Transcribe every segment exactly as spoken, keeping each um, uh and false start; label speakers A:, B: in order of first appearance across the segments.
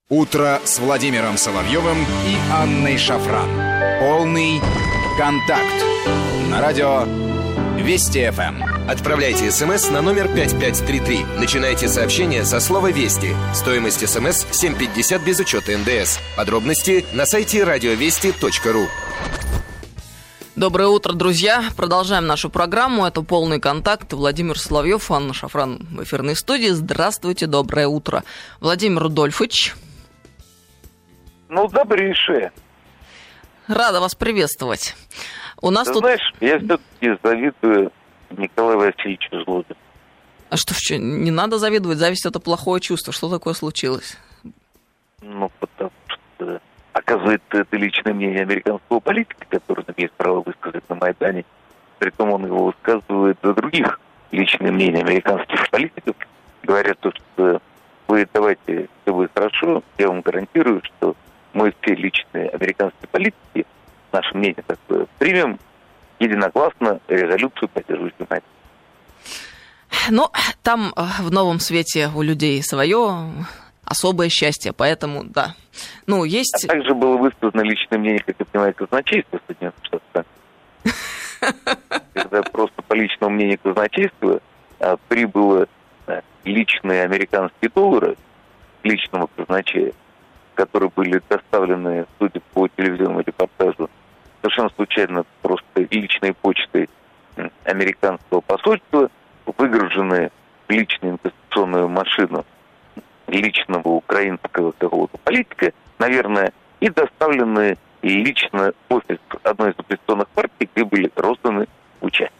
A: Утро с Владимиром Соловьевым и Анной Шафран. Полный контакт. На радио Вести эф эм.
B: Отправляйте смс на номер пять пять три три. Начинайте сообщение со слова «Вести». Стоимость смс семь пятьдесят без учета эн дэ эс. Подробности на сайте радиовести точка ру.
C: Доброе утро, друзья. Продолжаем нашу программу. Это «Полный контакт». Владимир Соловьев, Анна Шафран в эфирной студии. Здравствуйте, доброе утро. Владимир Рудольфович.
D: Ну, добрейшее.
C: Рада вас приветствовать. У нас
D: Ты
C: тут...
D: знаешь, я все-таки завидую Николаю Васильевичу Злобину.
C: А что, что, не надо завидовать? Зависть — это плохое чувство. Что такое случилось?
D: Ну, потому что, оказывается, это личное мнение американского политика, который имеет право высказать на Майдане. Притом он его высказывает за других личное мнение американских политиков. Говорят, что вы давайте, все будет хорошо, я вам гарантирую, что мы все личные американские политики, наше мнение такое, примем единогласно резолюцию, поддерживающую Майдан.
C: Ну, там в новом свете у людей свое особое счастье, поэтому, да. Ну, есть...
D: А также было высказано личное мнение, как вы понимаете, казначейства Соединенных Штатов. Когда просто по личному мнению казначейства прибыло личные американские доллары личному казначею, которые были доставлены, судя по телевизионному репортажу, совершенно случайно просто личной почтой американского посольства, выгружены в личную инвестиционную машину личного украинского какого-то политика, наверное, и доставлены лично в офис одной из оппозиционных партий, где были розданы участники.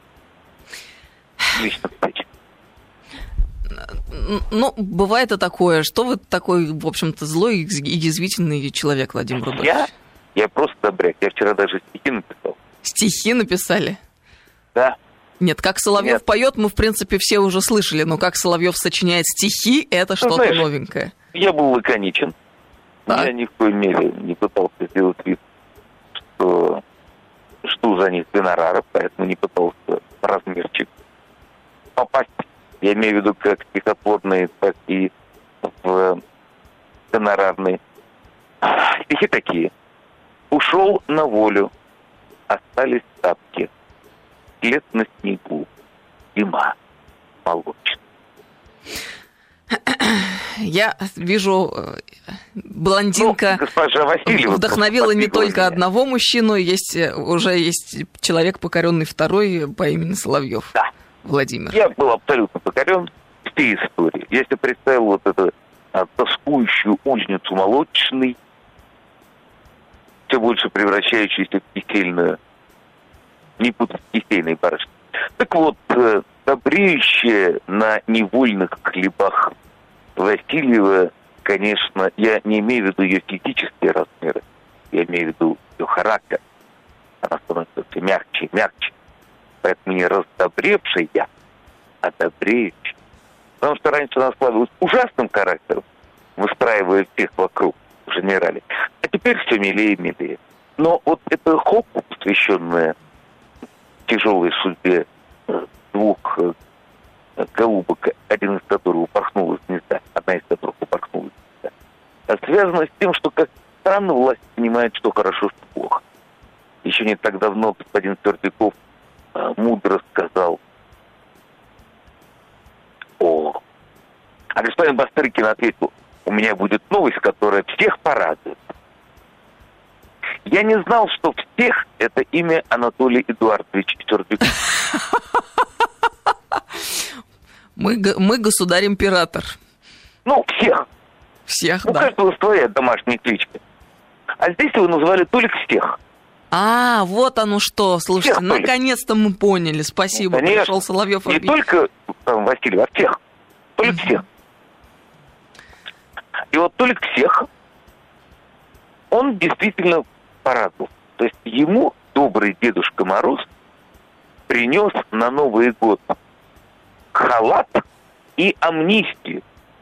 D: Лично встречи.
C: Ну, бывает и такое. Что вы такой, в общем-то, злой и язвительный человек, Владимир Рудольфович?
D: Я? Я просто добряк. Я вчера даже стихи написал.
C: Стихи написали?
D: Да.
C: Нет, как Соловьев
D: Нет.
C: поет, мы, в принципе, все уже слышали, но как Соловьев сочиняет стихи, это
D: Ну,
C: что-то
D: знаешь,
C: новенькое.
D: Я был лаконичен.
C: Так.
D: Я ни в коей мере не пытался сделать вид, что жду за них гонорара, поэтому не пытался в размерчик попасть. Я имею в виду как стихотворные, так и в гонорарные. Стихи такие. Ушел на волю, остались тапки, след на снегу, зима молочная.
C: Я вижу, блондинка
D: Ну, госпожа Васильева
C: вдохновила не только
D: меня.
C: одного мужчину, есть уже есть человек, покоренный второй по имени Соловьев.
D: Да.
C: Владимир.
D: Я был абсолютно покорен всей историей. Я себе представил вот эту а, тоскующую узницу молочной, все больше превращающуюся в кисельную, не путать с кисельной барышней. Так вот, э, добреющая на невольных хлебах Васильева, конечно, я не имею в виду ее физические размеры, я имею в виду ее характер. Она становится все мягче и мягче. Поэтому не раздобревшая, а добреющая. Потому что раньше она славилась ужасным характером, выстраивая всех вокруг в генерале. А теперь все милее и милее. Но вот эта хопа, посвященная тяжелой судьбе двух голубок, один из которых упорхнул из гнезда, одна из которых упорхнула из гнезда, связана с тем, что, как странно, власть понимает, что хорошо, что плохо. Еще не так давно господин Твердяков мудро сказал о... А господин Бастрыкин ответил: у меня будет новость, которая всех порадует. Я не знал, что всех это имя Анатолий Эдуардович Твердяков.
C: Мы, мы государь-император.
D: Ну, всех.
C: Всех,
D: ну,
C: да.
D: У каждого своя домашняя кличка. А здесь его назвали Толик всех.
C: А, вот оно что. Слушайте,
D: всех,
C: наконец-то мы поняли. Спасибо.
D: Конечно.
C: Пришел Соловьев.
D: Не
C: объяснить.
D: только там, Василий, а всех. Толик mm-hmm. всех. И вот Толик всех, он действительно порадовал. То есть ему добрый Дедушка Мороз принес на Новый год халат и амнистию.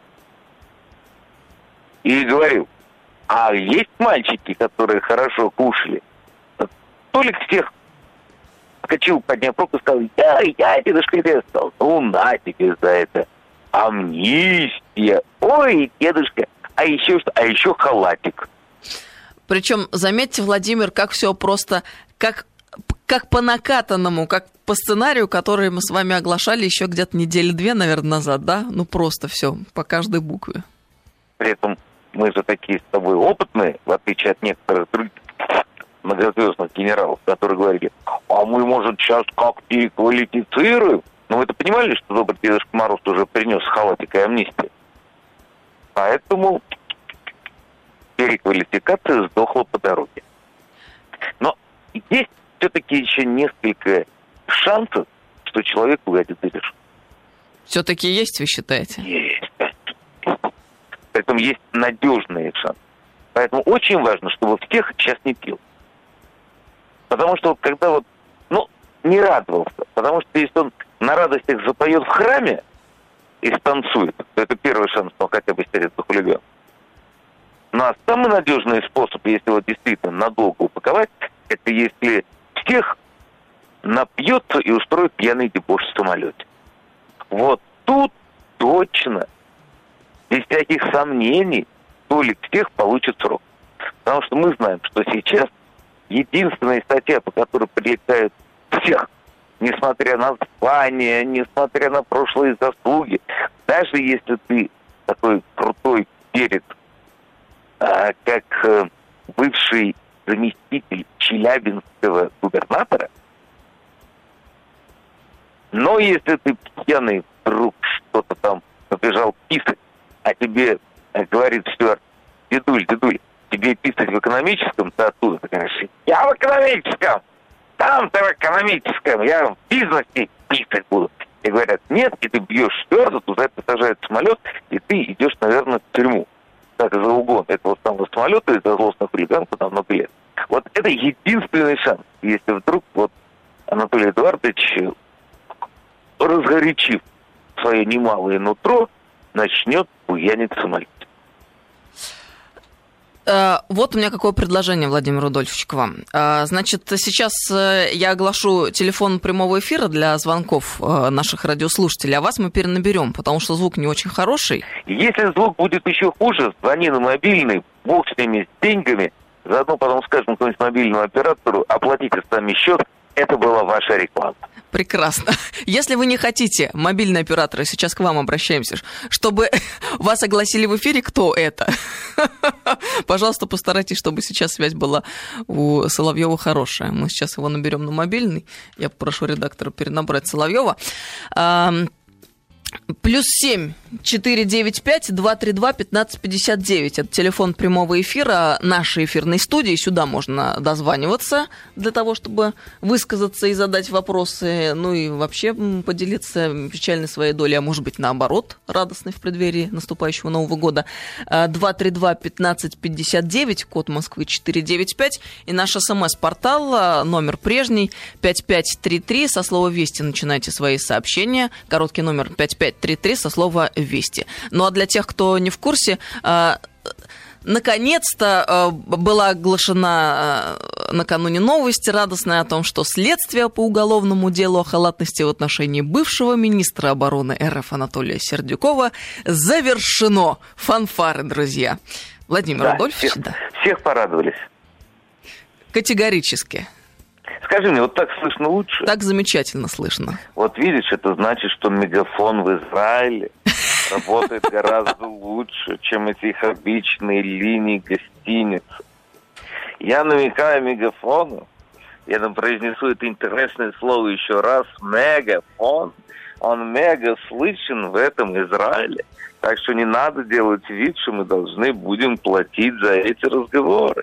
D: И говорил: а есть мальчики, которые хорошо кушали? Толик всех вскочил, подняв руку и сказал: я, я, дедушка, я сказал: ну, на тебе за это амнистия. Ой, дедушка, А еще что? А еще халатик.
C: Причем, заметьте, Владимир, как все просто, как, как по накатанному, как по сценарию, который мы с вами оглашали еще где-то недели две, наверное, назад, да? Ну, просто все, по каждой букве.
D: При этом мы же такие с тобой опытные, в отличие от некоторых других многозвездных генералов, которые говорили, а мы, может, сейчас как переквалифицируем? Ну, вы-то понимали, что добрый дедушка Мороз уже принес халатик и амнистию? Поэтому переквалификация сдохла по дороге. Но есть все-таки еще несколько шансов, что человек угодит за решетку.
C: Все-таки есть, вы считаете?
D: Есть. Поэтому есть надежные шансы. Поэтому очень важно, чтобы всех сейчас не пил. Потому что вот когда вот, ну, не радовался. Потому что если он на радостях запоет в храме и станцует, то это первый шанс, что он хотя бы сядет за хулиган. Ну, а самый надежный способ, если вот действительно надолго упаковать, это если всех напьется и устроит пьяный дебош в самолете. Вот тут точно, без всяких сомнений, Толик всех получит срок. Потому что мы знаем, что сейчас единственная статья, по которой прилетают всех, несмотря на звание, несмотря на прошлые заслуги, даже если ты такой крутой перец, а, как а, бывший заместитель челябинского губернатора, но если ты пьяный вдруг что-то там побежал писать, а тебе а, говорит стюард: дедуль, дедуль, тебе писать в экономическом, ты оттуда ты говоришь: я в экономическом, там-то в экономическом, я в бизнесе писать буду. И говорят: нет, и ты бьешь стюарда, туда это сажает самолет, и ты идешь, наверное, в тюрьму. Так, за угон этого самого самолета и за злостных хулиганку на много лет. Вот это единственный шанс, если вдруг вот Анатолий Эдуардович, разгорячив свое немалое нутро, начнет буянить в самолете.
C: Вот у меня какое предложение, Владимир Рудольфович, к вам. Значит, сейчас я оглашу телефон прямого эфира для звонков наших радиослушателей, а вас мы перенаберем, потому что звук не очень хороший.
D: Если звук будет еще хуже, звони на мобильный, бог с ними, с деньгами, заодно потом скажем какому-нибудь мобильному оператору: оплатите сами счет, это была ваша реклама.
C: Прекрасно. Если вы не хотите, мобильные операторы, сейчас к вам обращаемся, чтобы вас огласили в эфире, кто это? Пожалуйста, постарайтесь, чтобы сейчас связь была у Соловьева хорошая. Мы сейчас его наберем на мобильный. Я попрошу редактора перенабрать Соловьева. Плюс семь четыре девять пять два три два пятнадцать пятьдесят девять. Это телефон прямого эфира нашей эфирной студии. Сюда можно дозваниваться для того, чтобы высказаться и задать вопросы. Ну и вообще поделиться печальной своей долей, а может быть наоборот, радостной в преддверии наступающего Нового года. два три два пятнадцать пятьдесят девять, код Москвы четыре девять пять. И наш смс-портал, номер прежний, пять пять три три. Со слова «Вести» начинайте свои сообщения. Короткий номер пять пять три три со слова «Вести». Ну а для тех, кто не в курсе, наконец-то была оглашена накануне новость радостная о том, что следствие по уголовному делу о халатности в отношении бывшего министра обороны эр эф Анатолия Сердюкова завершено. Фанфары, друзья. Владимир да, Рудольфович,
D: всех,
C: да.
D: Всех порадовались.
C: Категорически.
D: Скажи мне, вот так слышно лучше?
C: Так замечательно слышно.
D: Вот видишь, это значит, что мегафон в Израиле работает гораздо лучше, чем эти их обычные линии гостиниц. Я намекаю мегафону, я там произнесу это интересное слово еще раз: мегафон. Он мега слышен в этом Израиле. Так что не надо делать вид, что мы должны будем платить за эти разговоры.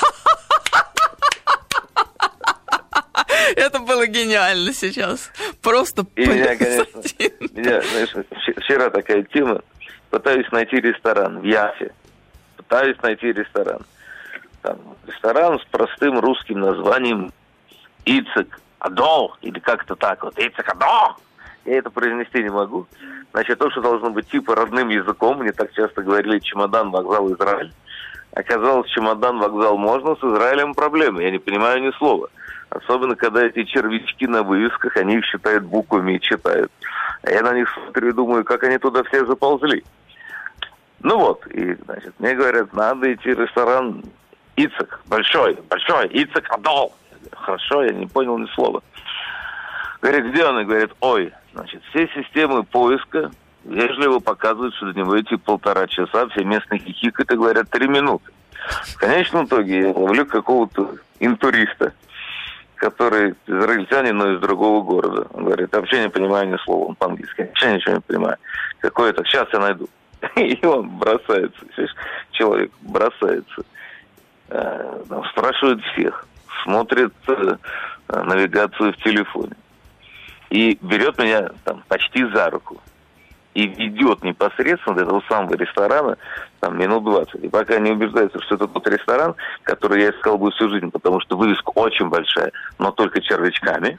C: Это было гениально сейчас. Просто
D: И меня, конечно, меня, знаешь, вчера такая тема. Пытаюсь найти ресторан в Яфе. Пытаюсь найти ресторан. Там ресторан с простым русским названием Ицек Адо, или как-то так вот. Ицек Адо! Я это произнести не могу. Значит, то, что должно быть типа родным языком. Мне так часто говорили: чемодан, вокзал, Израиль. Оказалось, чемодан, вокзал можно, с Израилем проблемы. Я не понимаю ни слова. Особенно, когда эти червячки на вывесках, они их считают буквами и читают. А я на них смотрю и думаю, как они туда все заползли. Ну вот, и, значит, мне говорят, надо идти в ресторан Ицек, большой, большой, Ицек Адол. Хорошо, я не понял ни слова. Говорит, где он? И говорит, ой, значит, все системы поиска вежливо показывают, что до него идти полтора часа, все местные хихикают и говорят три минуты. В конечном итоге я ловлю какого-то интуриста, который израильтянин, но из другого города. Он говорит, я вообще не понимаю ни слова, он по-английски, вообще ничего не понимаю. Какое это, сейчас я найду. И он бросается, человек бросается, спрашивает всех, смотрит навигацию в телефоне и берет меня там почти за руку и ведет непосредственно до этого самого ресторана там минут двадцать. И пока не убеждается, что это тот ресторан, который я искал бы всю жизнь, потому что вывеска очень большая, но только червячками.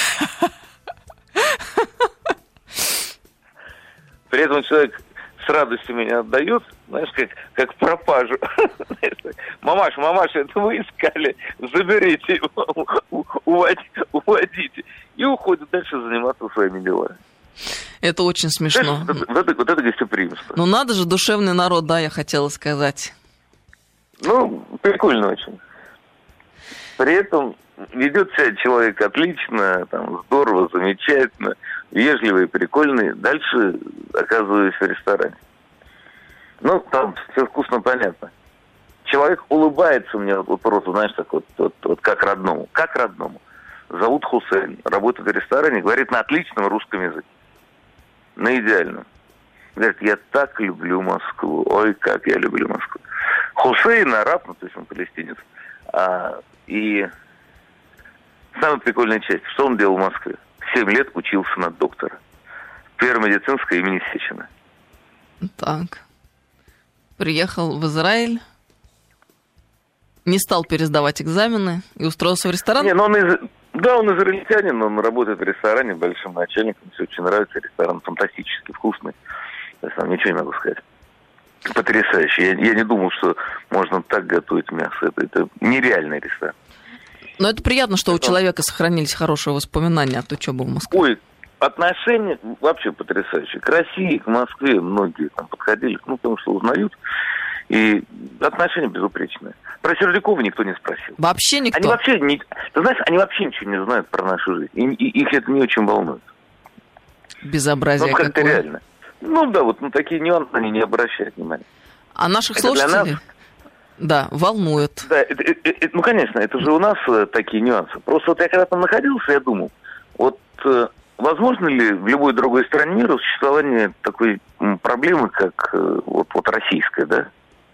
D: При этом человек с радостью меня отдает, знаешь, как, как пропажу. Мамаша, мамаша, это вы искали, заберите его, уводите. И уходит дальше заниматься своими делами.
C: Это очень смешно.
D: Знаешь, вот, это, вот это гостеприимство.
C: Ну надо же, душевный народ, да, я хотела сказать.
D: Ну, прикольно очень. При этом ведет себя человек отлично, там, здорово, замечательно, вежливый, прикольный. Дальше оказываюсь в ресторане. Ну, там все вкусно, понятно. Человек улыбается мне вот просто, знаешь, так вот, вот, вот как родному. Как родному. Зовут Хусейн, работает в ресторане, говорит на отличном русском языке. На идеальном. Говорит, я так люблю Москву. Ой, как я люблю Москву. Хусейн араб, ну, то есть он палестинец. А, и самая прикольная часть, что он делал в Москве? Семь лет учился на доктора. Первое медицинское имени Сечина.
C: Так. Приехал в Израиль, не стал пересдавать экзамены и устроился в ресторан?
D: Не, ну он из... Да, он израильтянин, он работает в ресторане большим начальником, все очень нравится, ресторан фантастически вкусный. Я сам ничего не могу сказать. Потрясающе. Я, я не думал, что можно так готовить мясо. Это, это нереальный ресторан.
C: Но это приятно, что у человека сохранились хорошие воспоминания от учебы в Москве.
D: Ой, отношения вообще потрясающие. К России, к Москве многие там подходили, ну, потому что узнают. И отношения безупречные. Про Сердюкова никто не спросил.
C: Вообще никто?
D: Они вообще, не, ты знаешь, они вообще ничего не знают про нашу жизнь. И, и их это не очень волнует.
C: Безобразие
D: ну, как-то
C: какое.
D: реально. Ну да, вот на такие нюансы они не обращают внимания.
C: А наших
D: это
C: слушателей?
D: Нас...
C: Да, волнует.
D: Да, это, это, это, ну, конечно, это же у нас такие нюансы. Просто вот я когда там находился, я думал, вот э, возможно ли в любой другой стране мира существование такой м, проблемы, как э, вот, вот российская, да?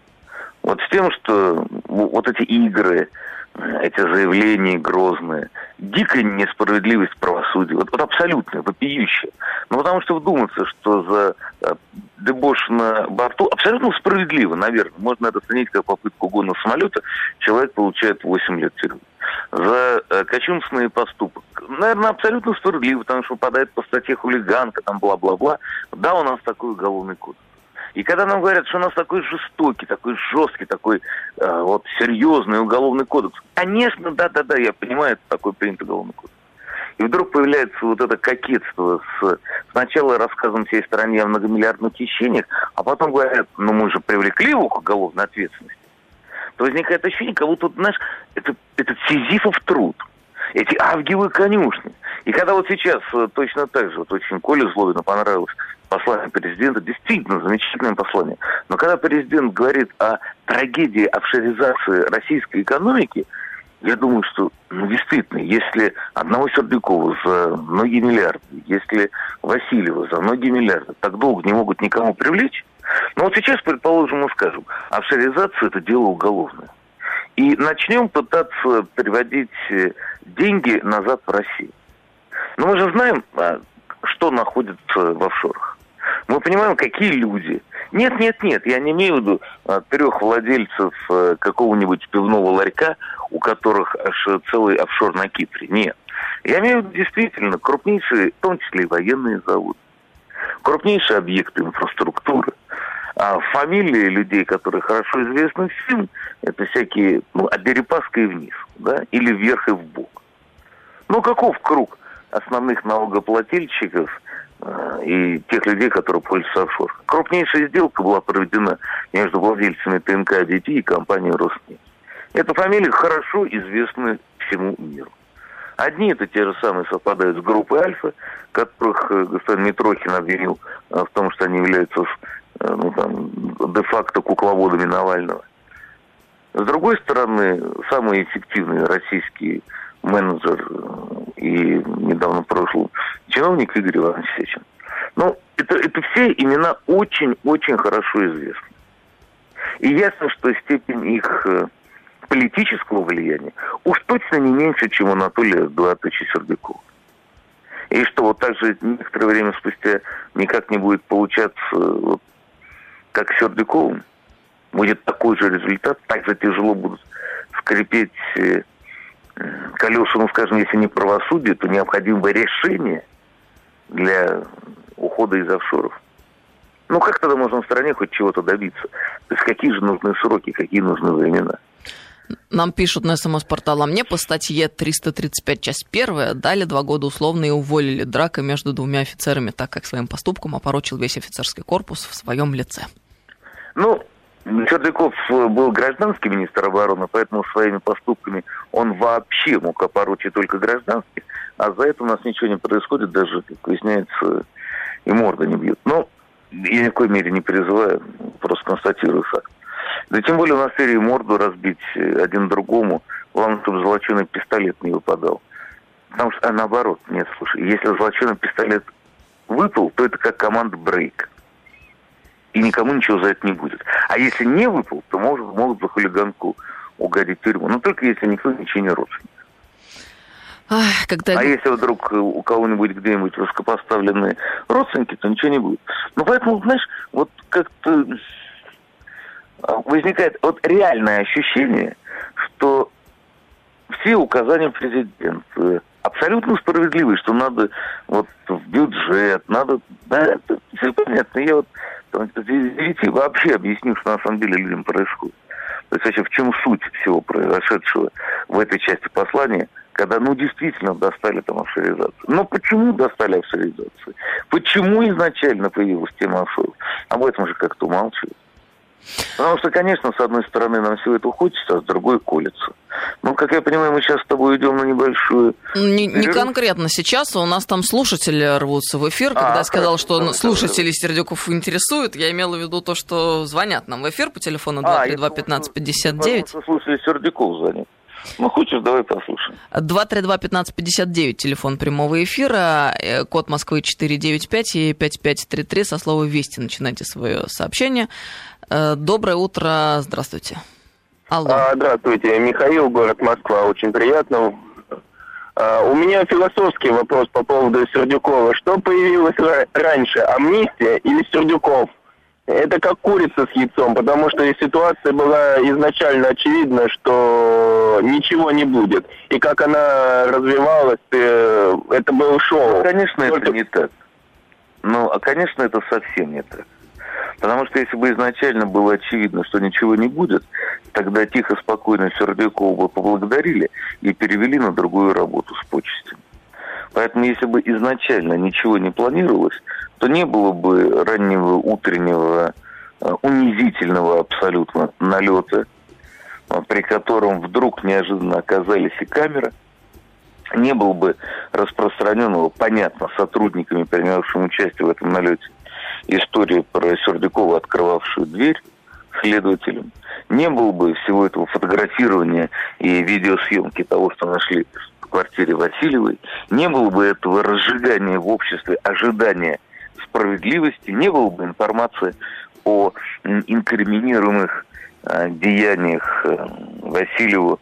D: Вот с тем, что вот эти игры, эти заявления грозные, дикая несправедливость правосудия, вот, вот абсолютно вопиющая. Ну, потому что вдуматься, что за а, дебош на борту, абсолютно справедливо, наверное, можно это оценить как попытку угона самолета, человек получает восемь лет тюрьмы. За а, кощунственный поступок, наверное, абсолютно справедливо, потому что попадает по статье хулиганка, там бла-бла-бла. Да, у нас такой уголовный кодекс. И когда нам говорят, что у нас такой жестокий, такой жесткий, такой э, вот серьезный уголовный кодекс, конечно, да-да-да, я понимаю, это такой принят уголовный кодекс. И вдруг появляется вот это кокетство с сначала рассказом всей стране о многомиллиардных хищениях, а потом говорят, ну мы же привлекли его к уголовной ответственности. То возникает ощущение, как будто, знаешь, это, это сизифов труд. Эти авгиевы конюшни. И когда вот сейчас точно так же, вот очень Коле Злобину понравилось послание президента, действительно замечательное послание. Но когда президент говорит о трагедии офшоризации российской экономики, я думаю, что ну, действительно, если одного Сердюкова за многие миллиарды, если Васильева за многие миллиарды так долго не могут никому привлечь, ну вот сейчас, предположим, мы скажем, офшоризация – это дело уголовное. И начнем пытаться переводить деньги назад в Россию. Но мы же знаем, что находится в офшорах. Мы понимаем, какие люди. Нет, нет, нет, я не имею в виду трех владельцев какого-нибудь пивного ларька, у которых аж целый офшор на Кипре. Нет. Я имею в виду действительно крупнейшие, в том числе и военные заводы, крупнейшие объекты инфраструктуры. А фамилии людей, которые хорошо известны всем, это всякие, ну, от Дерипаска и вниз, да, или вверх и вбок. Ну, каков круг основных налогоплательщиков и тех людей, которые пользуются офшор. Крупнейшая сделка была проведена между владельцами ТНК эй ди пи и компанией Роснефть. Эта фамилия хорошо известна всему миру. Одни это те же самые совпадают с группой Альфа, которых господин Митрохин обвинил в том, что они являются ну, там, де-факто кукловодами Навального. С другой стороны, самый эффективный российский менеджер и недавно прошлый чиновник Игорь Иванович Сечин. Ну, это, это все имена очень-очень хорошо известны. И ясно, что степень их политического влияния уж точно не меньше, чем у Анатолия Эдуардовича Сердюкова. И что вот так же некоторое время спустя никак не будет получаться, вот, как с Сердюковым, будет такой же результат, так же тяжело будут скрипеть колеса, ну, скажем, если не правосудие, то необходимо решение для ухода из офшоров. Ну, как тогда можно в стране хоть чего-то добиться? То есть какие же нужны сроки, какие нужны времена?
C: Нам пишут на СМС-портал, а мне по статье триста тридцать пять, часть первая, дали два года условно и уволили. Драка между двумя офицерами, так как своим поступком опорочил весь офицерский корпус в своем лице.
D: Ну, Сердюков был гражданский министр обороны, поэтому своими поступками он вообще мог опорочить только гражданских, а за это у нас ничего не происходит, даже, как выясняется, и морда не бьют. Но я ни в коей мере не призываю, просто констатирую факт. Да тем более у нас серии морду разбить один другому, главное, чтобы золоченый пистолет не выпадал. Потому что, а наоборот, нет, слушай, если золоченый пистолет выпал, то это как команда брейк. И никому ничего за это не будет. А если не выпал, то может, могут за хулиганку угодить в тюрьму. Но только если никто ничего не родственник.
C: Ах, когда...
D: А если вдруг у кого-нибудь где-нибудь высокопоставленные родственники, то ничего не будет. Ну, поэтому, знаешь, вот как-то возникает вот реальное ощущение, что все указания президента абсолютно справедливы, что надо вот в бюджет, надо... Да, это все понятно. Я вот видите, вообще объясню, что на самом деле людям происходит. То есть вообще в чем суть всего произошедшего в этой части послания, когда, ну, действительно достали там офшоризацию. Но почему достали офшоризацию? Почему изначально появилась тема офшоров? Об этом же как-то умалчивают. Потому что, конечно, с одной стороны нам всего этого хочется, а с другой колется. Ну, как я понимаю, мы сейчас с тобой идем на небольшую...
C: Не, не конкретно сейчас, у нас там слушатели рвутся в эфир. Когда а, я сказала, что да, слушатели Сердюков интересуют, я имела в виду то, что звонят нам в эфир по телефону два три два пятнадцать пятьдесят девять.
D: А, слушатели Сердюков звонят. Ну, хочешь, давай послушаем.
C: два три два пятнадцать пятьдесят девять, телефон прямого эфира, код Москвы четыре девять пять и пять пять три три, со слова «Вести» начинайте свое сообщение. Доброе утро, здравствуйте. Алло.
E: А, здравствуйте, Михаил, город Москва, очень приятно. А, у меня философский вопрос по поводу Сердюкова. Что появилось раньше, амнистия или Сердюков? Это как курица с яйцом, потому что ситуация была изначально очевидна, что ничего не будет. И как она развивалась, это было шоу.
D: Ну, конечно, Только... это не так. Ну, а, конечно, это совсем не так. Потому что если бы изначально было очевидно, что ничего не будет, тогда тихо, спокойно Сердюкова бы поблагодарили и перевели на другую работу с почестями. Поэтому если бы изначально ничего не планировалось, то не было бы раннего утреннего унизительного абсолютно налета, при котором вдруг неожиданно оказались и камеры, не было бы распространенного, понятно, сотрудниками, принимавшими участие в этом налете, история про Сердюкова, открывавшую дверь следователям. Не было бы всего этого фотографирования и видеосъемки того, что нашли в квартире Васильевой. Не было бы этого разжигания в обществе, ожидания справедливости. Не было бы информации о инкриминируемых э, деяниях э, Васильева,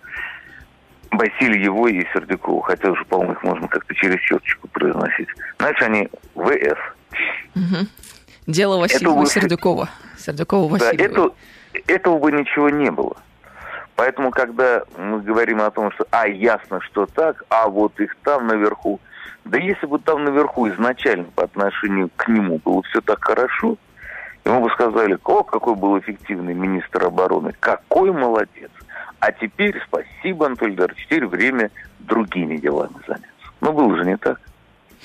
D: Васильевой и Сердюкова. Хотя уже, по-моему, их можно как-то через черточку произносить. Знаешь, они ВС.
C: Угу. Дело Васильева и Сердюкова. Сердюкова Васильева.
D: Да, это, этого бы ничего не было. Поэтому, когда мы говорим о том, что, а, ясно, что так, а вот их там наверху. Да если бы там наверху изначально по отношению к нему было все так хорошо, ему бы сказали, о, какой был эффективный министр обороны, какой молодец. А теперь, спасибо, Анатолий Эдуардович, теперь время другими делами заняться. Но было же не так.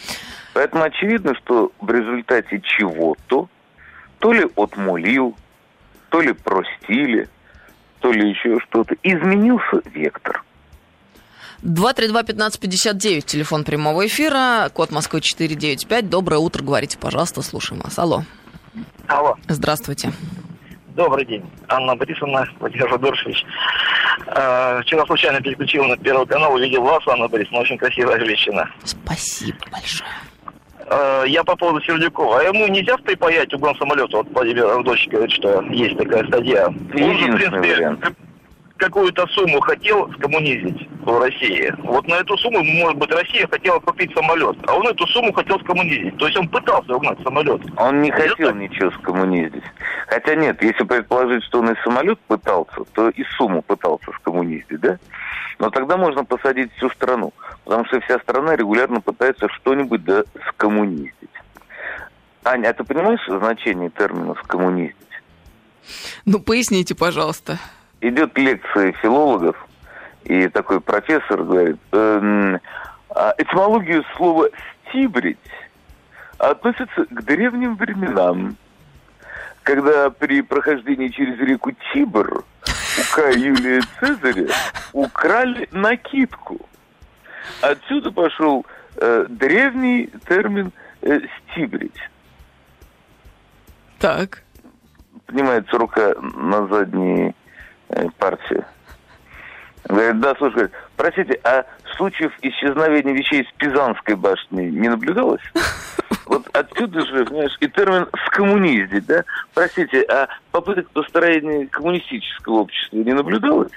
D: Поэтому очевидно, что в результате чего-то, то ли отмулил, то ли простили, то ли еще что-то, изменился вектор.
C: два три два пятнадцать пятьдесят девять, телефон прямого эфира, код Москвы четыре девять пять. Доброе утро, говорите, пожалуйста, слушаем вас. Алло.
F: Алло.
C: Здравствуйте.
F: Добрый день, Анна Борисовна, Владимир Федорович. Э, вчера случайно переключил на Первый канал, увидел вас, Анна Борисовна, очень красивая женщина.
C: Спасибо большое.
F: Э, я по поводу Сердюкова. А ему нельзя припаять угон самолета? Вот Владимир Авдович говорит, что есть такая статья. Он же, в принципе, какую-то сумму хотел скоммунизить в России. Вот на эту сумму, может быть, Россия хотела купить самолет, а он эту сумму хотел скоммунизить. То есть он пытался угнать самолет.
D: Он не хотел это... ничего скоммунизить. Хотя нет, если предположить, что он и самолет пытался, то и сумму пытался скоммунизить, да? Но тогда можно посадить всю страну, потому что вся страна регулярно пытается что-нибудь да скоммунизить. Аня, а ты понимаешь значение термина «скоммунизить»?
C: Ну, поясните, пожалуйста.
D: Идет лекция филологов, и такой профессор говорит, э, этимология слова «стибрить» относится к древним временам, когда при прохождении через реку Тибр у Кая Юлия Цезаря украли накидку. Отсюда пошел э, древний термин э, «стибрить».
C: Так.
D: Поднимается рука на задней партию. Говорит, да, слушай, говорит, простите, а случаев исчезновения вещей с Пизанской башни не наблюдалось? Вот отсюда же, понимаешь, и термин «скоммуниздить», да? Простите, а попыток построения коммунистического общества не наблюдалось?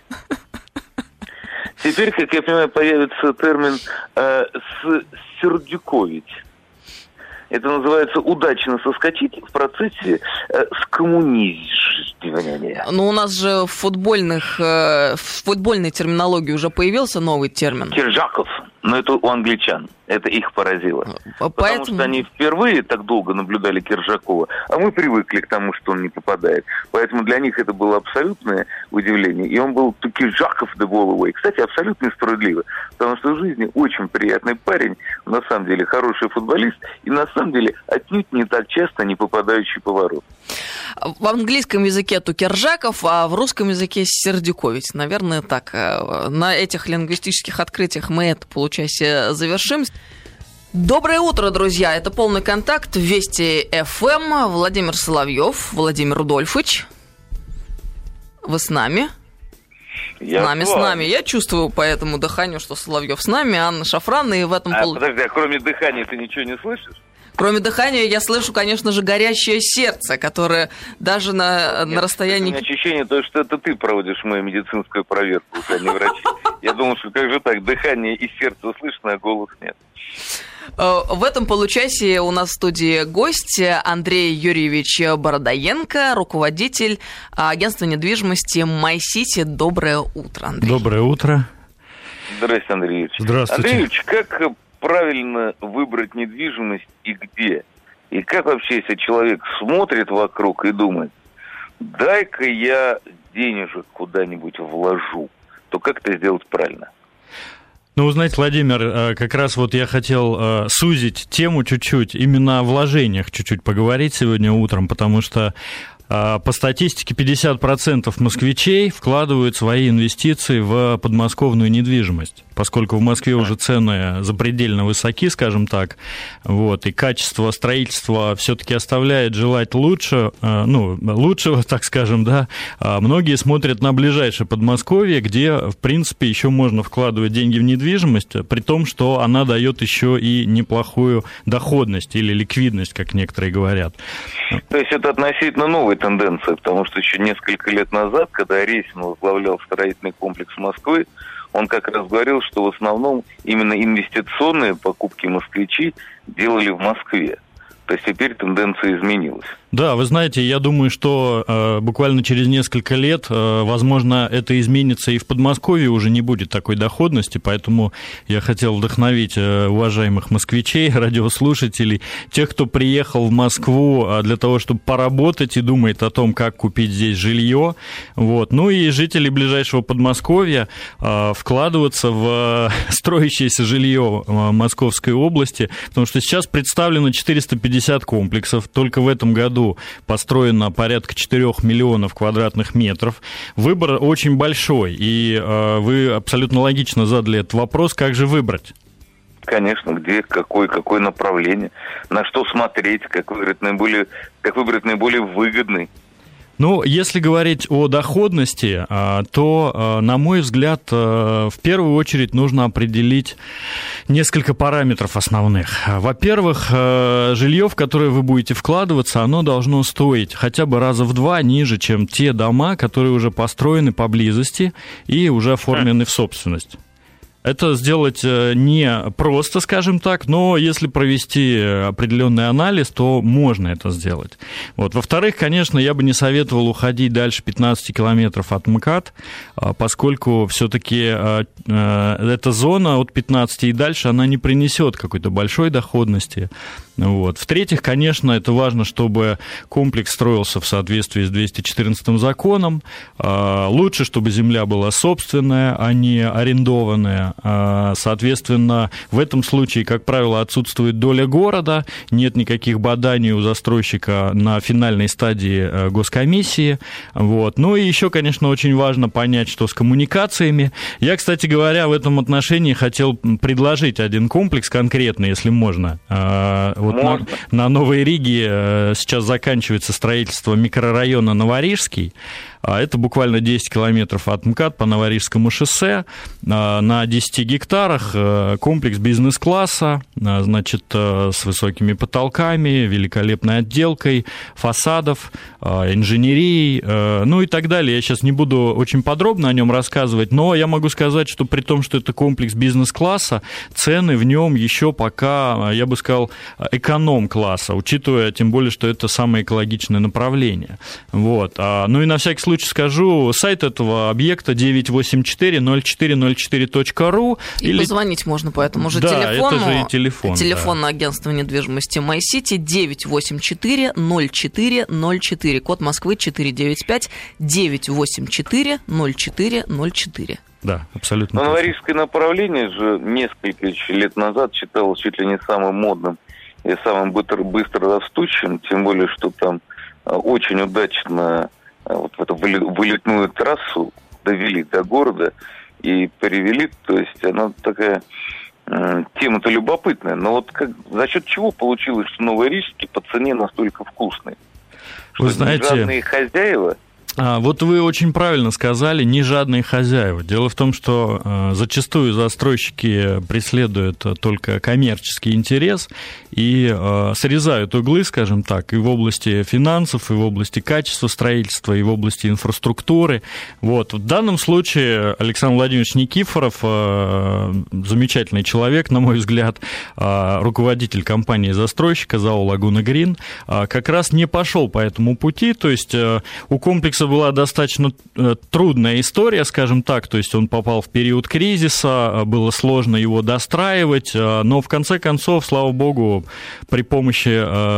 D: Теперь, как я понимаю, появится термин э, «сердюковить». Это называется удачно соскочить в процессе э, скоммунизирования.
C: Ну, у нас же в футбольных, э, в футбольной терминологии уже появился новый термин.
D: Киржаков. Но это у англичан. Это их поразило.
C: Поэтому...
D: Потому что они впервые так долго наблюдали Киржакова, а мы привыкли к тому, что он не попадает. Поэтому для них это было абсолютное удивление. И он был Киржаков the ball away. Кстати, абсолютно справедливо. Потому что в жизни очень приятный парень, на самом деле хороший футболист, и на самом деле отнюдь не так часто не попадающий поворот.
C: В английском языке Тукержаков, а в русском языке Сердюкович. Наверное, так. На этих лингвистических открытиях мы это, получается, завершим. Доброе утро, друзья. Это «Полный контакт», Вести эф эм. Владимир Соловьев, Владимир Рудольфович. Вы с нами?
D: Я
C: с нами, с нами. Я чувствую по этому дыханию, что Соловьев с нами, Анна Шафран, и в этом...
D: А,
C: пол...
D: подожди, а кроме дыхания ты ничего не слышишь?
C: Кроме дыхания я слышу, конечно же, горящее сердце, которое даже на, Нет, на расстоянии...
D: У меня ощущение, то, что это ты проводишь мою медицинскую проверку, а не врачи. Я думал, что как же так, дыхание и сердце слышно, а голос нет.
C: В этом получасе у нас в студии гость Андрей Юрьевич Бородоенко, руководитель агентства недвижимости MyCity. Доброе утро, Андрей.
G: Доброе утро.
D: Здравствуйте, Андрей Юрьевич.
G: Здравствуйте.
D: Андрей Юрьевич, как правильно выбрать недвижимость и где? И как вообще, если человек смотрит вокруг и думает, дай-ка я денежек куда-нибудь вложу, то как это сделать правильно?
G: Ну, вы знаете, Владимир, как раз вот я хотел сузить тему чуть-чуть, именно о вложениях чуть-чуть поговорить сегодня утром, потому что по статистике пятьдесят процентов москвичей вкладывают свои инвестиции в подмосковную недвижимость, поскольку в Москве уже цены запредельно высоки, скажем так, вот, и качество строительства все-таки оставляет желать лучше, ну, лучшего, так скажем, да. Многие смотрят на ближайшее Подмосковье, где, в принципе, еще можно вкладывать деньги в недвижимость, при том, что она дает еще и неплохую доходность или ликвидность, как некоторые говорят.
D: То есть это относительно новая тенденция, потому что еще несколько лет назад, когда Ресин возглавлял строительный комплекс Москвы, он как раз говорил, что в основном именно инвестиционные покупки москвичи делали в Москве. То есть теперь тенденция изменилась.
G: Да, вы знаете, я думаю, что э, буквально через несколько лет, э, возможно, это изменится и в Подмосковье уже не будет такой доходности, поэтому я хотел вдохновить э, уважаемых москвичей, радиослушателей, тех, кто приехал в Москву э, для того, чтобы поработать и думает о том, как купить здесь жилье. Вот. Ну и жители ближайшего Подмосковья э, вкладываться в э, строящееся жилье э, Московской области, потому что сейчас представлено четыреста пятьдесят комплексов, только в этом году построено порядка четырёх миллионов квадратных метров. Выбор очень большой, и э, вы абсолютно логично задали этот вопрос, как же выбрать?
D: Конечно, где, какое, какое направление, на что смотреть, как выбрать наиболее, как выбрать наиболее выгодный.
G: Ну, если говорить о доходности, то, на мой взгляд, в первую очередь нужно определить несколько параметров основных. Во-первых, жилье, в которое вы будете вкладываться, оно должно стоить хотя бы раза в два ниже, чем те дома, которые уже построены поблизости и уже оформлены в собственность. Это сделать не просто, скажем так, но если провести определенный анализ, то можно это сделать. Вот. Во-вторых, конечно, я бы не советовал уходить дальше пятнадцати километров от МКАД, поскольку все-таки эта зона от пятнадцати и дальше, она не принесет какой-то большой доходности. Вот. В-третьих, конечно, это важно, чтобы комплекс строился в соответствии с двести четырнадцатым законом. Лучше, чтобы земля была собственная, а не арендованная. Соответственно, в этом случае, как правило, отсутствует доля города, нет никаких боданий у застройщика на финальной стадии госкомиссии. Вот. Ну и еще, конечно, очень важно понять, что с коммуникациями. Я, кстати говоря, в этом отношении хотел предложить один комплекс конкретный, если можно. Вот на, на Новой Риге сейчас заканчивается строительство микрорайона Новорижский. Это буквально десять километров от МКАД по Новорижскому шоссе. На десяти гектарах комплекс бизнес-класса, значит, с высокими потолками, великолепной отделкой, фасадов, инженерией, ну и так далее. Я сейчас не буду очень подробно о нем рассказывать, но я могу сказать, что при том, что это комплекс бизнес-класса, цены в нем еще пока, я бы сказал, эконом-класса, учитывая тем более, что это самое экологичное направление. Вот. Ну и на всякий случай скажу, сайт этого объекта девять восемь четыре ноль четыре ноль четыре точка ру.
C: И или... позвонить можно по этому же
G: да,
C: телефону.
G: Это же и телефон.
C: Телефон
G: да.
C: агентства недвижимости MyCity девять восемь четыре ноль четыре ноль четыре. Код Москвы четыре девять пять девять восемь четыре ноль четыре ноль четыре.
G: Да, абсолютно.
D: Но новорижское направление же несколько лет назад считалось чуть ли не самым модным и самым быстро, быстро растущим, тем более, что там очень удачно вот в эту вылетную трассу довели до города и перевели, то есть она такая э, тема-то любопытная, но вот как, за счет чего получилось, что новорижский по цене настолько вкусный?
G: Вы знаете,
D: жадные хозяева.
G: А, вот вы очень правильно сказали, не жадные хозяева. Дело в том, что э, зачастую застройщики преследуют только коммерческий интерес и э, срезают углы, скажем так, и в области финансов, и в области качества строительства, и в области инфраструктуры. Вот. В данном случае Александр Владимирович Никифоров, э, замечательный человек, на мой взгляд, э, руководитель компании-застройщика ЗАО «Лагуна Грин», э, как раз не пошел по этому пути, то есть э, у комплекса была достаточно трудная история, скажем так, то есть он попал в период кризиса, было сложно его достраивать, но в конце концов, слава богу, при помощи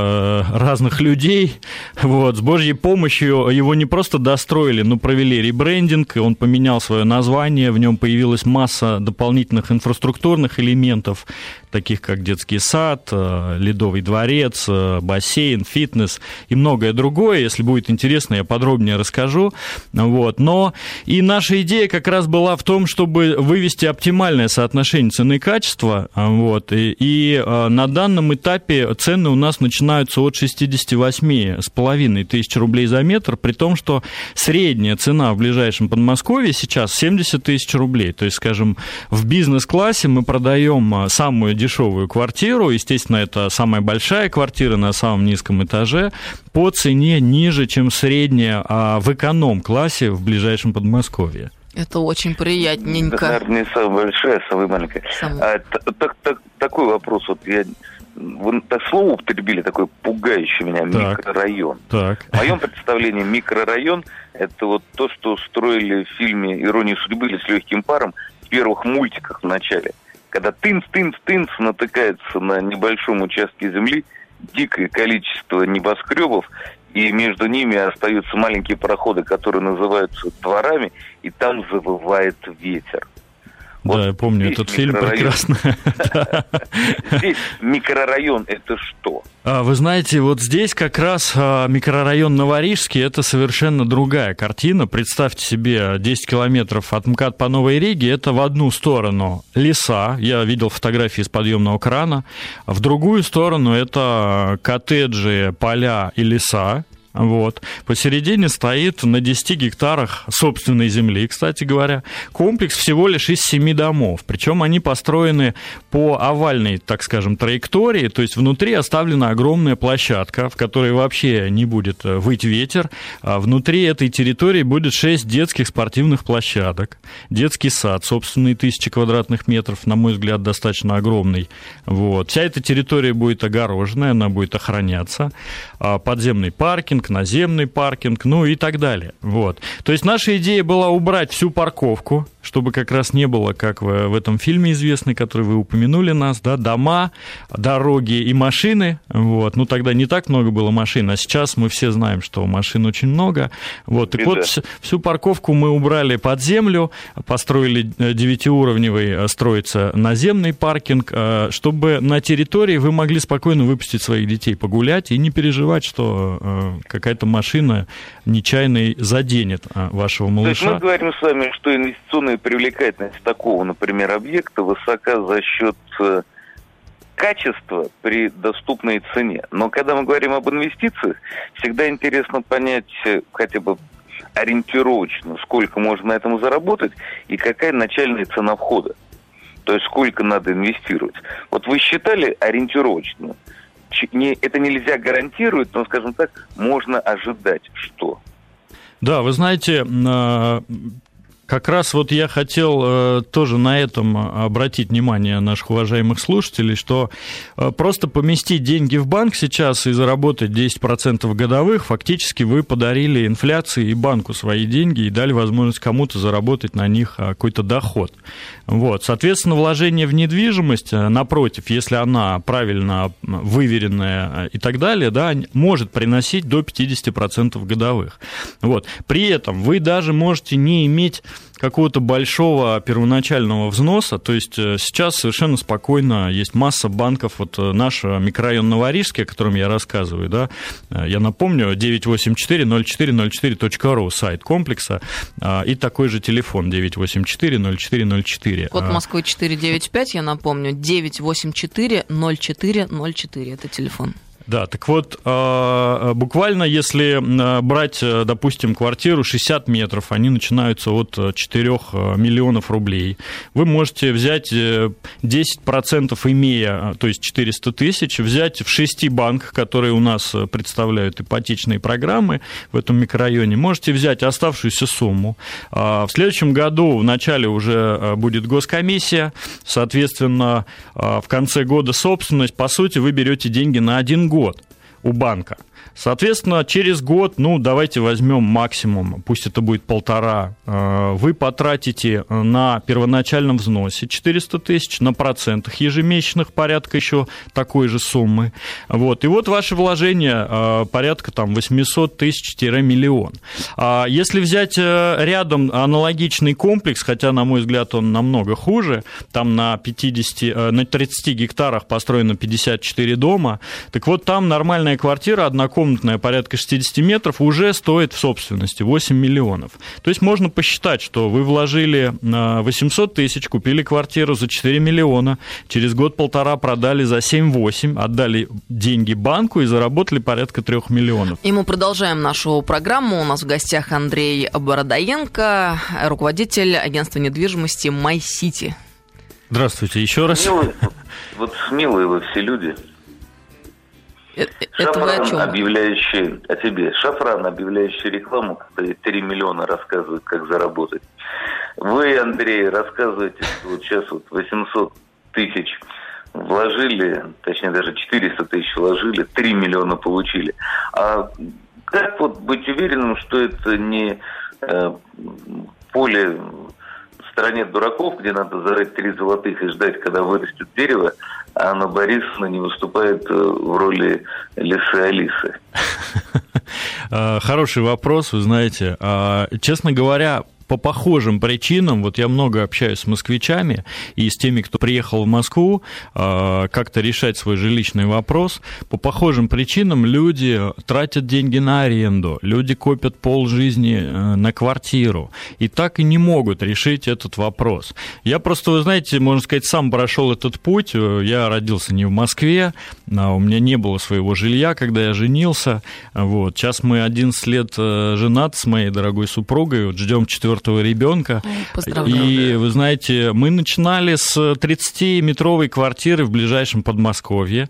G: разных людей, вот, с Божьей помощью его не просто достроили, но провели ребрендинг, и он поменял свое название, в нем появилась масса дополнительных инфраструктурных элементов, таких как детский сад, ледовый дворец, бассейн, фитнес и многое другое. Если будет интересно, я подробнее расскажу. Скажу, вот. Но и наша идея как раз была в том, чтобы вывести оптимальное соотношение цены и качества, вот. И, и на данном этапе цены у нас начинаются от шестьдесят восемь с половиной тысяч рублей за метр, при том, что средняя цена в ближайшем Подмосковье сейчас семьдесят тысяч рублей. То есть, скажем, в бизнес-классе мы продаем самую дешевую квартиру, естественно, это самая большая квартира на самом низком этаже, по цене ниже, чем средняя в эконом-классе в ближайшем Подмосковье.
C: Это очень приятненько.
D: Это, наверное, не самая большая, а самая маленькая.
C: Сам...
D: А, так, так, такой вопрос. Вот я вы так слово употребили, такое пугающее меня, так. микрорайон.
G: Так.
D: В моем представлении микрорайон – это вот то, что строили в фильме «Ирония судьбы» или «С легким паром» в первых мультиках в начале. Когда тынц-тынц-тынц натыкается на небольшом участке земли дикое количество небоскребов, и между ними остаются маленькие проходы, которые называются дворами, и там завывает ветер.
G: Да, вот я помню этот фильм прекрасно.
D: Здесь микрорайон – это что?
G: Вы знаете, вот здесь как раз микрорайон Новорижский – это совершенно другая картина. Представьте себе, десять километров от МКАД по Новой Риге – это в одну сторону леса, я видел фотографии из подъемного крана, в другую сторону это коттеджи, поля и леса. Вот. Посередине стоит на десяти гектарах собственной земли, кстати говоря, комплекс всего лишь из семи домов. Причем они построены по овальной, так скажем, траектории, то есть внутри оставлена огромная площадка, в которой вообще не будет выть ветер. А внутри этой территории будет шесть детских спортивных площадок, детский сад, собственные тысячи квадратных метров, на мой взгляд, достаточно огромный. Вот. Вся эта территория будет огороженная, она будет охраняться. Подземный паркинг, наземный паркинг, ну и так далее. Вот. То есть наша идея была убрать всю парковку, чтобы как раз не было, как в, в этом фильме известный, который вы упомянули нас, да, дома, дороги и машины. Вот. Ну, тогда не так много было машин, а сейчас мы все знаем, что машин очень много. Вот. Так вот, всю, всю парковку мы убрали под землю, построили девятиуровневый, строится наземный паркинг, чтобы на территории вы могли спокойно выпустить своих детей погулять и не переживать, что какая-то машина нечаянно заденет вашего малыша.
D: То есть мы говорим с вами, что инвестиционная привлекательность такого, например, объекта высока за счет качества при доступной цене. Но когда мы говорим об инвестициях, всегда интересно понять хотя бы ориентировочно, сколько можно на этом заработать и какая начальная цена входа. То есть сколько надо инвестировать. Вот вы считали ориентировочно? Это нельзя гарантировать, но, скажем так, можно ожидать, что.
G: Да, вы знаете, как раз вот я хотел тоже на этом обратить внимание наших уважаемых слушателей, что просто поместить деньги в банк сейчас и заработать десять процентов годовых, фактически вы подарили инфляции и банку свои деньги и дали возможность кому-то заработать на них какой-то доход. Вот. Соответственно, вложение в недвижимость, напротив, если она правильно выверенная и так далее, да, может приносить до пятьдесят процентов годовых. Вот. При этом вы даже можете не иметь какого-то большого первоначального взноса, то есть сейчас совершенно спокойно есть масса банков, вот наш микрорайон Новорижский, о котором я рассказываю, да, я напомню, девять восемь четыре ноль четыре ноль четыре точка ру, сайт комплекса, и такой же телефон девять восемь четыре ноль четыре ноль четыре.
C: Код Москвы четыреста девяносто пять, я напомню, девять восемь четыре ноль четыре ноль четыре, это телефон.
G: Да, так вот, буквально, если брать, допустим, квартиру шестьдесят метров, они начинаются от четырёх миллионов рублей. Вы можете взять десять процентов, имея, то есть четыреста тысяч, взять в шести банках, которые у нас представляют ипотечные программы в этом микрорайоне. Можете взять оставшуюся сумму. В следующем году, в начале уже будет госкомиссия, соответственно, в конце года собственность. По сути, вы берете деньги на один год. год у банка. Соответственно, через год, ну, давайте возьмем максимум, пусть это будет полтора, вы потратите на первоначальном взносе четыреста тысяч, на процентах ежемесячных порядка еще такой же суммы. Вот. И вот ваше вложение порядка там восемьсот тысяч-миллион. Если взять рядом аналогичный комплекс, хотя, на мой взгляд, он намного хуже, там на, пятидесяти, на тридцати гектарах построено пятьдесят четыре дома, так вот там нормальная квартира, однокомнатная, порядка шестьдесят метров, уже стоит в собственности восемь миллионов. То есть можно посчитать, что вы вложили восемьсот тысяч, купили квартиру за четыре миллиона, через год-полтора продали за семь-восемь, отдали деньги банку и заработали порядка трех миллионов.
C: И мы продолжаем нашу программу. У нас в гостях Андрей Бородоенко, руководитель агентства недвижимости MyCity.
G: Здравствуйте еще раз.
D: Смелые, вот смелые вы все люди.
C: Это вы о чем?
D: Объявляющий о тебе. Шафран, объявляющий рекламу, когда три миллиона рассказывают, как заработать. Вы, Андрей, рассказываете, что вот сейчас вот восемьсот тысяч вложили, точнее даже четыреста тысяч вложили, три миллиона получили. А как вот быть уверенным, что это не э, поле в стране дураков, где надо зарыть три золотых и ждать, когда вырастет дерево, а Анна Борисовна не выступает в роли лисы Алисы?
G: Хороший вопрос, вы знаете. Честно говоря, по похожим причинам, вот я много общаюсь с москвичами и с теми, кто приехал в Москву как-то решать свой жилищный вопрос, по похожим причинам люди тратят деньги на аренду, люди копят полжизни на квартиру и так и не могут решить этот вопрос. Я просто, вы знаете, можно сказать, сам прошел этот путь. Я родился не в Москве, у меня не было своего жилья, когда я женился. Вот. Сейчас мы одиннадцать лет женаты с моей дорогой супругой, вот ждем четвертого ребенка. И вы знаете, мы начинали с тридцатиметровой квартиры в ближайшем Подмосковье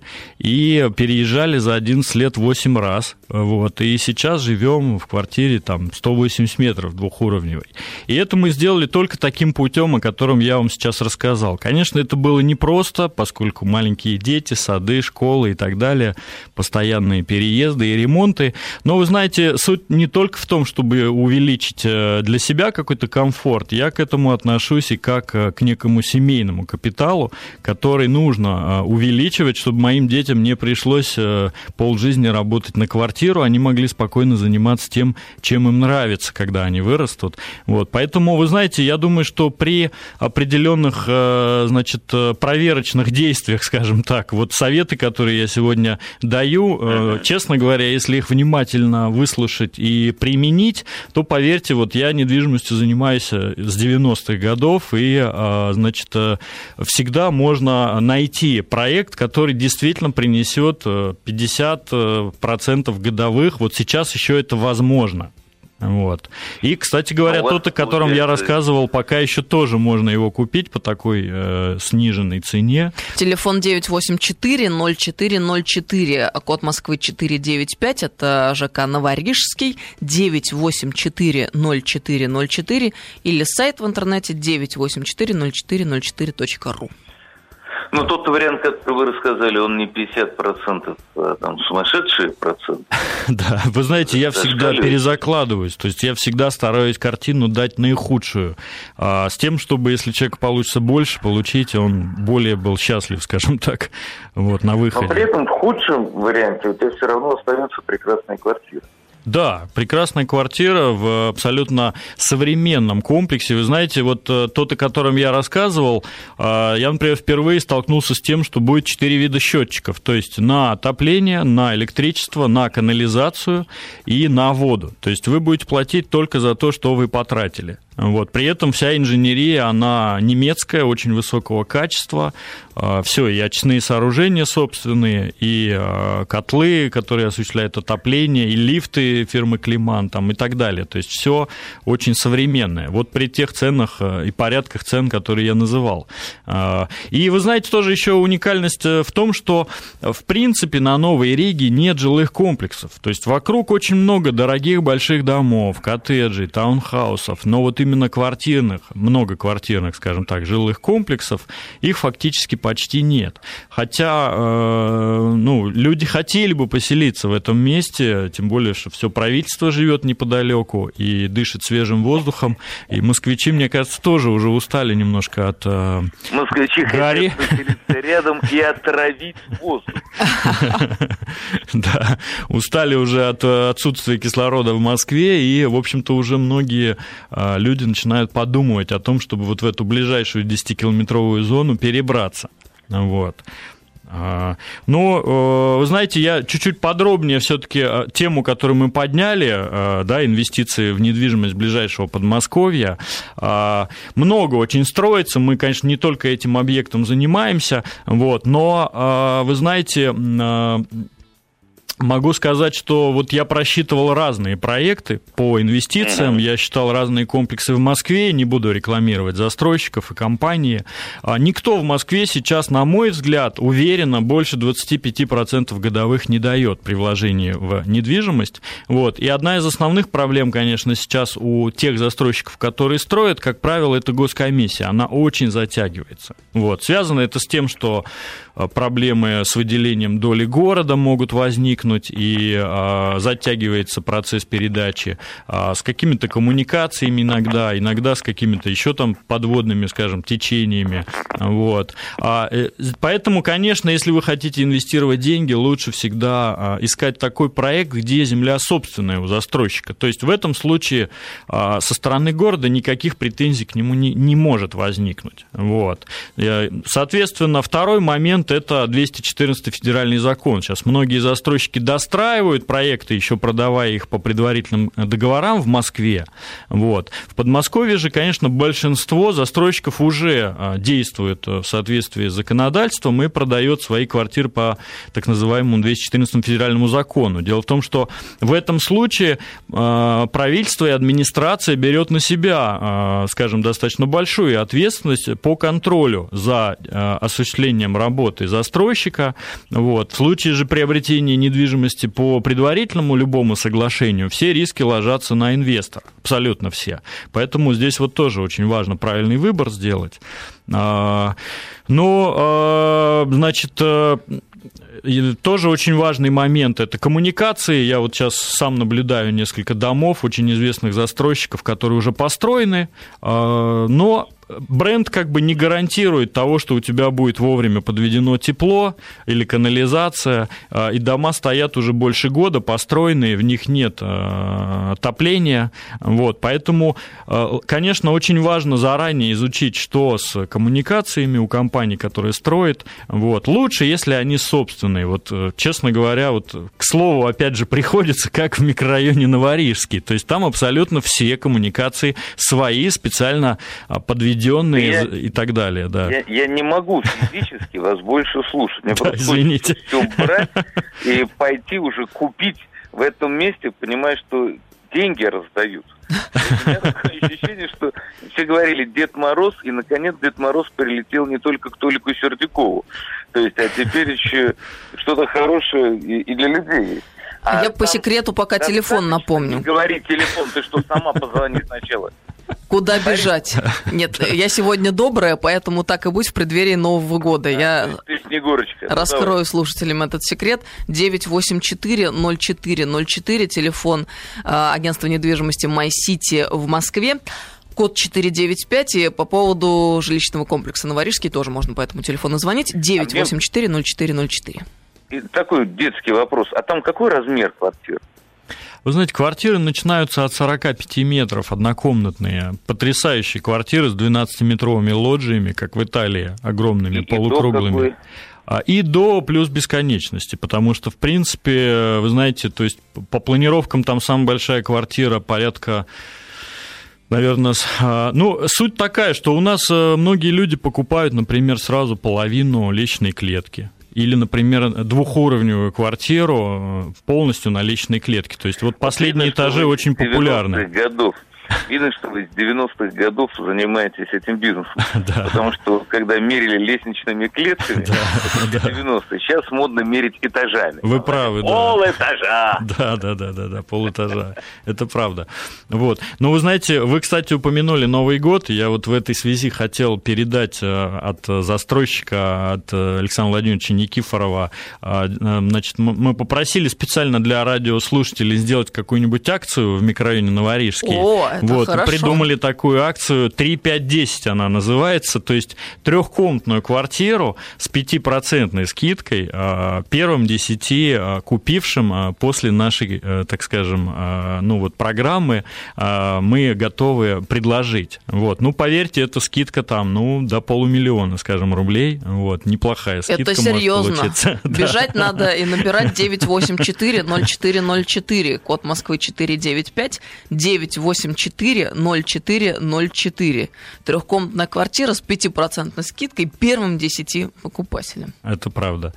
G: и переезжали за одиннадцать лет восемь раз. Вот. И сейчас живем в квартире там сто восемьдесят метров двухуровневой. И это мы сделали только таким путем, о котором я вам сейчас рассказал. Конечно, это было непросто, поскольку маленькие дети, сады, школы и так далее, постоянные переезды и ремонты. Но вы знаете, суть не только в том, чтобы увеличить для себя какой-то комфорт. Я к этому отношусь и как к некому семейному капиталу, который нужно увеличивать, чтобы моим детям не пришлось полжизни работать на квартиру, они могли спокойно заниматься тем, чем им нравится, когда они вырастут. Вот. Поэтому, вы знаете, я думаю, что при определенных, значит, проверочных действиях, скажем так, вот советы, которые я сегодня даю, честно говоря, если их внимательно выслушать и применить, то, поверьте, вот я недвижимостью занимаюсь с девяностых годов, и, значит, всегда можно найти проект, который действительно принесет пятьдесят процентов годовых. Вот сейчас еще это возможно. Вот. И, кстати говоря, а тот, о котором я рассказывал, пока еще тоже можно его купить по такой э, сниженной цене.
C: Телефон девять восемь четыре ноль четыре ноль четыре, код Москвы четыреста девяносто пять, это ЖК Новорижский, девять восемь четыре ноль четыре ноль четыре, или сайт в интернете девять восемь четыре ноль четыре ноль четыре точка ру.
D: Ну, тот вариант, который вы рассказали, он не пятьдесят процентов, а там сумасшедший процент.
G: Да, вы знаете, я всегда перезакладываюсь, то есть я всегда стараюсь картину дать наихудшую, а с тем, чтобы, если человек получится больше получить, он более был счастлив, скажем так, вот, на выходе.
D: Но при этом в худшем варианте у тебя все равно остается прекрасная квартира.
G: Да, прекрасная квартира в абсолютно современном комплексе. Вы знаете, вот тот, о котором я рассказывал, я, например, впервые столкнулся с тем, что будет четыре вида счетчиков, то есть на отопление, на электричество, на канализацию и на воду. То есть вы будете платить только за то, что вы потратили. Вот. При этом вся инженерия, она немецкая, очень высокого качества. Все, и очистные сооружения собственные, и котлы, которые осуществляют отопление, и лифты фирмы Климан там, и так далее. То есть все очень современное. Вот при тех ценах и порядках цен, которые я называл. И вы знаете, тоже еще уникальность в том, что в принципе на Новой Риге нет жилых комплексов. То есть вокруг очень много дорогих больших домов, коттеджей, таунхаусов, но вот именно квартирных, многоквартирных, скажем так, жилых комплексов, их фактически почти нет. Хотя, э, ну, люди хотели бы поселиться в этом месте, тем более, что все правительство живет неподалеку и дышит свежим воздухом, и москвичи, мне кажется, тоже уже устали немножко от э,
D: москвичи
G: гари.
D: Хотят поселиться рядом и отравить воздух.
G: Да, устали уже от отсутствия кислорода в Москве, и, в общем-то, уже многие люди начинают подумывать о том, чтобы вот в эту ближайшую десятикилометровую зону перебраться. Вот. Но, вы знаете, я чуть-чуть подробнее все-таки тему, которую мы подняли, да, инвестиции в недвижимость ближайшего Подмосковья, много очень строится, мы, конечно, не только этим объектом занимаемся, вот, но, вы знаете, могу сказать, что вот я просчитывал разные проекты по инвестициям, я считал разные комплексы в Москве, не буду рекламировать застройщиков и компании. Никто в Москве сейчас, на мой взгляд, уверенно больше двадцать пять процентов годовых не дает при вложении в недвижимость. Вот. И одна из основных проблем, конечно, сейчас у тех застройщиков, которые строят, как правило, это госкомиссия, она очень затягивается. Вот. Связано это с тем, что проблемы с выделением доли города могут возникнуть, и затягивается процесс передачи, с какими-то коммуникациями иногда, иногда с какими-то еще там подводными, скажем, течениями. Вот. Поэтому, конечно, если вы хотите инвестировать деньги, лучше всегда искать такой проект, где земля собственная у застройщика. То есть в этом случае со стороны города никаких претензий к нему не, не может возникнуть. Вот. Соответственно, второй момент – это двести четырнадцатый федеральный закон. Сейчас многие застройщики достраивают проекты, еще продавая их по предварительным договорам в Москве. Вот. В Подмосковье же, конечно, большинство застройщиков уже действует в соответствии с законодательством и продает свои квартиры по так называемому двести четырнадцатому федеральному закону. Дело в том, что в этом случае правительство и администрация берет на себя, скажем, достаточно большую ответственность по контролю за осуществлением работы застройщика. Вот. В случае же приобретения недвижимости по предварительному любому соглашению все риски ложатся на инвестора, абсолютно все. Поэтому здесь вот тоже очень важно правильный выбор сделать. Но, значит, тоже очень важный момент – это коммуникации. Я вот сейчас сам наблюдаю несколько домов очень известных застройщиков, которые уже построены, но бренд как бы не гарантирует того, что у тебя будет вовремя подведено тепло или канализация, и дома стоят уже больше года, построенные, в них нет отопления. Вот. Поэтому, конечно, очень важно заранее изучить, что с коммуникациями у компаний, которые строят. Вот. Лучше, если они собственные. Вот, честно говоря, вот, к слову, опять же, приходится, как в микрорайоне Новорижский. То есть там абсолютно все коммуникации свои, специально подведены, я, и так далее, да.
D: Я, я не могу физически вас больше слушать. Мне
G: да,
D: просто хочется все брать и пойти уже купить в этом месте, понимая, что деньги раздают. У меня такое ощущение, что все говорили Дед Мороз, и, наконец, Дед Мороз прилетел не только к Толику Сердюкову. То есть, а теперь еще что-то хорошее и, и для людей есть.
C: А я там, по секрету пока телефон напомню.
D: Говори телефон, ты что, сама позвони сначала.
C: Куда бежать? Нет, я сегодня добрая, поэтому так и будь в преддверии Нового года. Я раскрою слушателям этот секрет. девять восемь четыре ноль четыре ноль четыре, телефон агентства недвижимости MyCity в Москве. Код четыре девять пять, и по поводу жилищного комплекса Новорижский тоже можно по этому телефону звонить. девять восемь четыре ноль четыре ноль четыре.
D: И такой детский вопрос. А там какой размер квартир?
G: Вы знаете, квартиры начинаются от сорок пять метров, однокомнатные. Потрясающие квартиры с двенадцатиметровыми лоджиями, как в Италии, огромными, и полукруглыми. И до плюс бесконечности, потому что, в принципе, вы знаете, то есть по планировкам там самая большая квартира порядка... Наверное, ну, суть такая, что у нас многие люди покупают, например, сразу половину личной клетки. Или, например, двухуровневую квартиру полностью на личной клетке. То есть вот последние видно, этажи очень популярны.
D: Годов. Видно, что вы с девяностых годов занимаетесь этим бизнесом. Да. Потому что, когда мерили лестничными клетками в девяностые, сейчас модно мерить этажами.
G: Вы правы, да.
D: Пол-этажа.
G: Да, да, да, да, да, пол-этажа. Это правда. Вот. Но вы знаете, вы, кстати, упомянули Новый год. Я вот в этой связи хотел передать от застройщика, от Александра Владимировича Никифорова. Значит, мы попросили специально для радиослушателей сделать какую-нибудь акцию в микрорайоне Новорижский.
C: О, это
G: вот,
C: хорошо.
G: Придумали такую акцию три пять десять она называется, то есть трехкомнатную квартиру с пятипроцентной скидкой первым десяти купившим после нашей, так скажем, ну вот программы мы готовы предложить. Вот. Ну, поверьте, эта скидка там, ну, до полумиллиона, скажем, рублей. Вот. Неплохая скидка.
C: Это серьезно.
G: Может получиться.
C: Бежать да. надо и набирать девять восемь четыре ноль четыре ноль четыре, код Москвы четыре девять пять, девять восемь четыре ноль четыре ноль четыре. Трехкомнатная квартира с пятипроцентной скидкой первым десяти покупателям.
G: Это правда.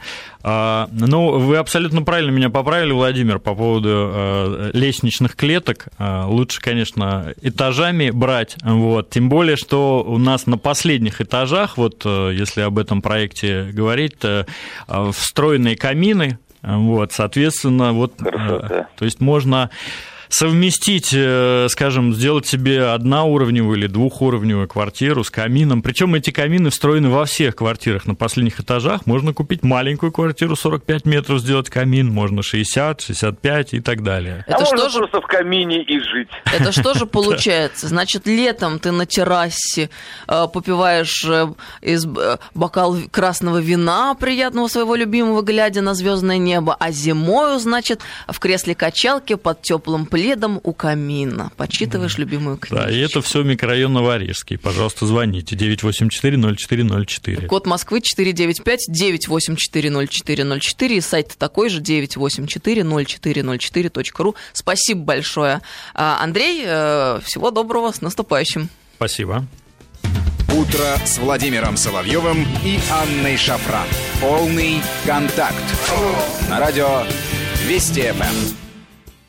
G: А, ну, вы абсолютно правильно меня поправили, Владимир, по поводу а, лестничных клеток. А, лучше, конечно, этажами брать. Вот. Тем более, что у нас на последних этажах, вот если об этом проекте говорить, а, встроенные камины. Вот, соответственно, вот,
D: Хорошо, да.
G: То есть можно совместить, скажем, сделать себе одноуровневую или двухуровневую квартиру с камином. Причем эти камины встроены во всех квартирах на последних этажах. Можно купить маленькую квартиру, сорок пять метров, сделать камин, можно шестьдесят, шестьдесят пять и так далее.
D: А
C: Это
D: можно
C: что же...
D: просто в камине и жить.
C: Это что же получается? Значит, летом ты на террасе попиваешь из бокал красного вина, приятного своего любимого, глядя на звездное небо, а зимою, значит, в кресле качалки под теплым пледом у камина. Почитываешь да. любимую книжечку. Да,
G: и это все микрорайон Новорижский. Пожалуйста, звоните девять восемь четыре ноль четыре ноль четыре.
C: Код Москвы четыре девять пять девять восемь четыре ноль четыре ноль четыре. И сайт такой же девять восемь четыре ноль четыре ноль четыре точка ру. Спасибо большое, Андрей. Всего доброго, с наступающим.
G: Спасибо.
A: Утро с Владимиром Соловьевым и Анной Шафран. Полный контакт. На радио Вести эф эм.